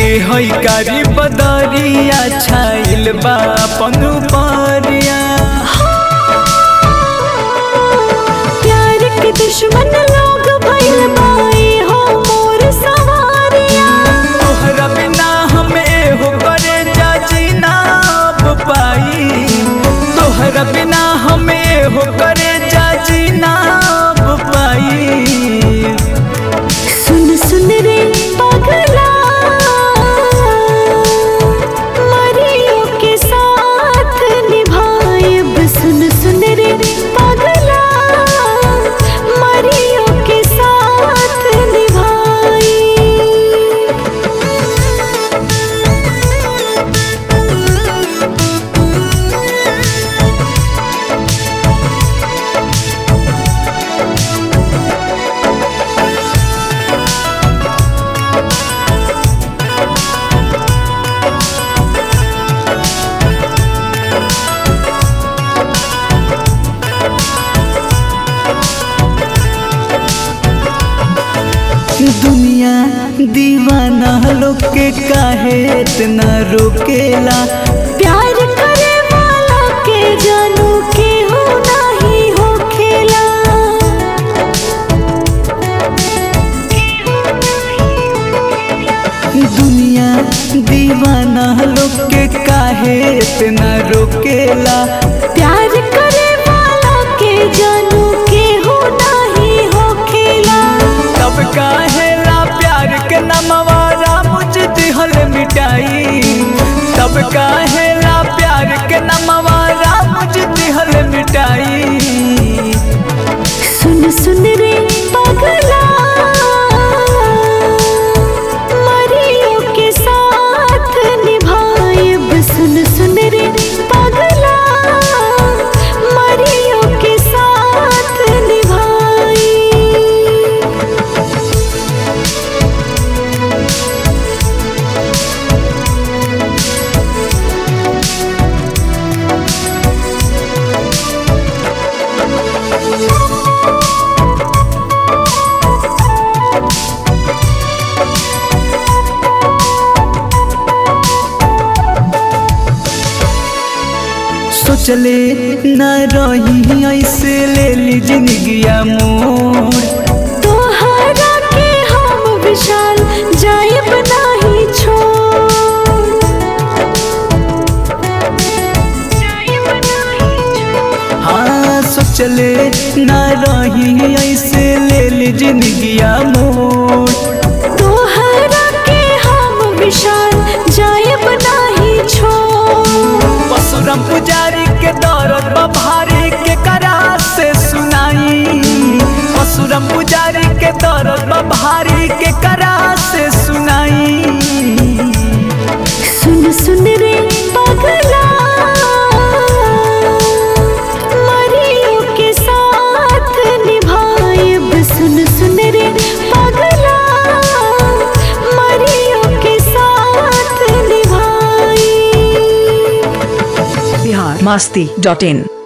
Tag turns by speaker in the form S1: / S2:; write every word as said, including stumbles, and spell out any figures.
S1: हई कारी बदरिया छाइल बा अपन परिया।
S2: प्यार के दुश्मन लोग भइल बाए हो मोर सवारिया।
S1: तोहरा बिना हमें हो करे जा जीना पाई, तोहरा बिना हमें हो करे जा जीना पाई।
S2: सुन सुन रे पगला मरियो के साथ निभाएब। सुन सुन रे पगला मरियो के साथ निभाए।
S1: दुनिया दीवाना लोग के काहे इतना रोकेला।
S2: प्यार करे वाला के जानू के हो नहीं हो खेला।
S1: दुनिया दीवाना लोग के काहे इतना रोकेला।
S2: प्यार करे वाला के जानू के हो नहीं हो खेला।
S1: तब काहेला प्यार के नमवारा मुझ दिहल मिटाई। तब काहेला प्यार के नमवारा मुझ दिहल मिटाई।
S2: सुन सुन रे पगला मरियो के साथ निभाएब। सुन सुन रे पगला मरियो के साथ निभाए।
S1: सोचले न रही ऐसे ले ली जिंदगिया मोर।
S2: तोहरा के हम विशाल जायब नहीं छोड़।
S1: हाँ सोचले न रही ऐसे ले ली जिंदगिया मोर।
S2: तोहरा के हम विशाल जायब नहीं छोड़।
S1: परशुराम पुजारी के दौरत भारी के करा से सुनाई। परशुराम पुजारी के दौरत भारी के करा से सुनाई।
S2: सुन सुन रे पगला मरियो के साथ निभाएब। सुन सुन रे पगला मरियो के साथ निभाए।
S3: बिहार मस्ती डॉट इन।